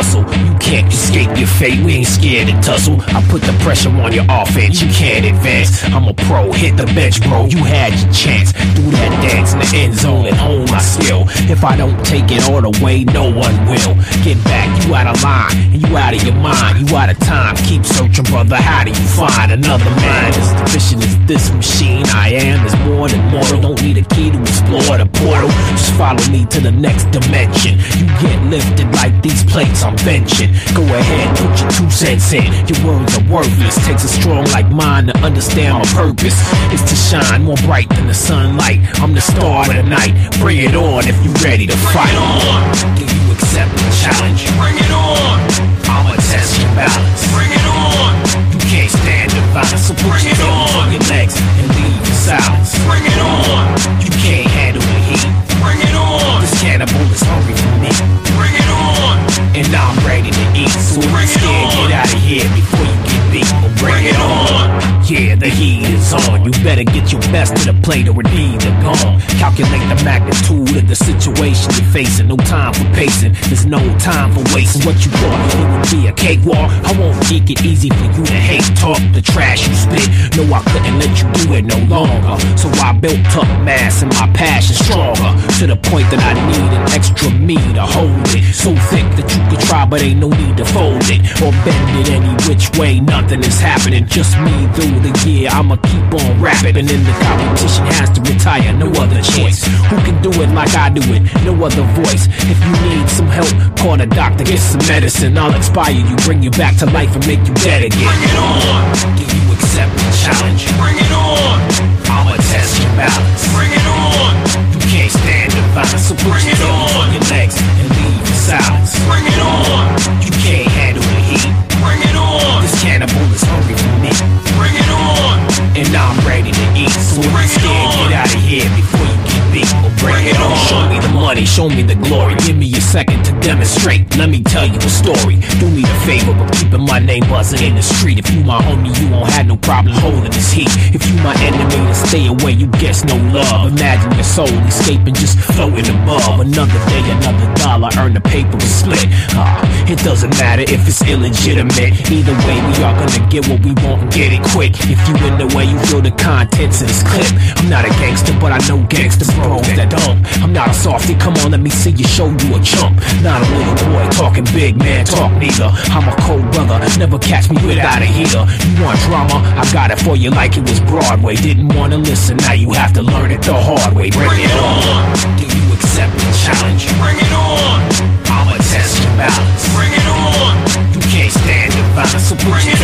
muscle. You can't escape your fate, we ain't scared to tussle. I put the pressure on your offense, you can't advance. I'm a pro, hit the bench, bro, you had your chance. Do that dance in the end zone and hone my skill. If I don't take it all the way, no one will. Get back, you out of line, and you out of your mind, you out of time. Keep searching, brother, how do you find another man? As efficient as this machine I am is more than mortal. Don't need a key to explore the portal. Just follow me to the next dimension. You get lifted like these plates I'm benching. Go ahead, put your 2 cents in. Your words are worthless. Takes a strong like mine to understand my purpose. It's to shine more bright than the sunlight. I'm the star of the night. Bring it on if you ready to fight. Do you accept the challenge? Bring it on. I'ma test your balance. Bring it on. You can't stand the violence, so put your hands on your legs and leave in silence. Bring it on. You can't handle the heat. Bring it on. This cannibal is hungry for me. Bring it on. And I'm ready to eat. So if you're scared, get out of here before you get beat. Bring it on. Yeah, the heat is on. You better get your best to the plate or it either gone. Calculate the magnitude of the situation you're facing. No time for pacing. There's no time for wasting. What you thought it would be a cakewalk? I won't make it easy for you to hate talk the trash you spit. No, I couldn't let you do it no longer. So I built up mass and my passion stronger. To the point that I need an extra me to hold it. So thick that you could try, but ain't no need to fold it or bend it any which way. Nothing is happening. Just me through the year. I'ma keep on rapping, and then the competition has to retire. No other choice. Who can do it like I do it? No other voice. If you need some help, call a doctor, get some medicine. I'll inspire you, bring you back to life, and make you dead again. Bring it on. Do you accept the challenge? Bring it on. I'ma test your balance. Bring it on. You can't stand the violence, so put your hands on your legs and leave in silence. Bring it on. You can't handle the heat. Bring it on. This cannibal is hungry for me. Bring it on. And I'm ready to eat. So if you're scared, get out of here before you get beat. Bring it on. Show me the money, show me the glory. Give me a second to demonstrate. Let me tell you a story. Do me the favor of keeping my name buzzing in the street. If you my homie, you won't have no problem holding this heat. If you my enemy, then stay away, you guess no love. Imagine your soul escaping, just floating above. Another day, another dollar, earn the paper and split. It doesn't matter if it's illegitimate. Either way, we are gonna get what we want and get it quick. If you in the way, you feel the contents of this clip. I'm not a gangster, but I know gangster bros that don't. I'm not a softie, come on, let me see you show you a chump. Not a little boy talking big man talk neither. I'm a cold brother, never catch me without a heater. You want drama? I got it for you like it was Broadway. Didn't wanna listen, now you have to learn it the hard way. Bring it on. Do you accept the challenge? Bring it on. I'ma test your balance. Bring it on. You can't stand the violence, so put your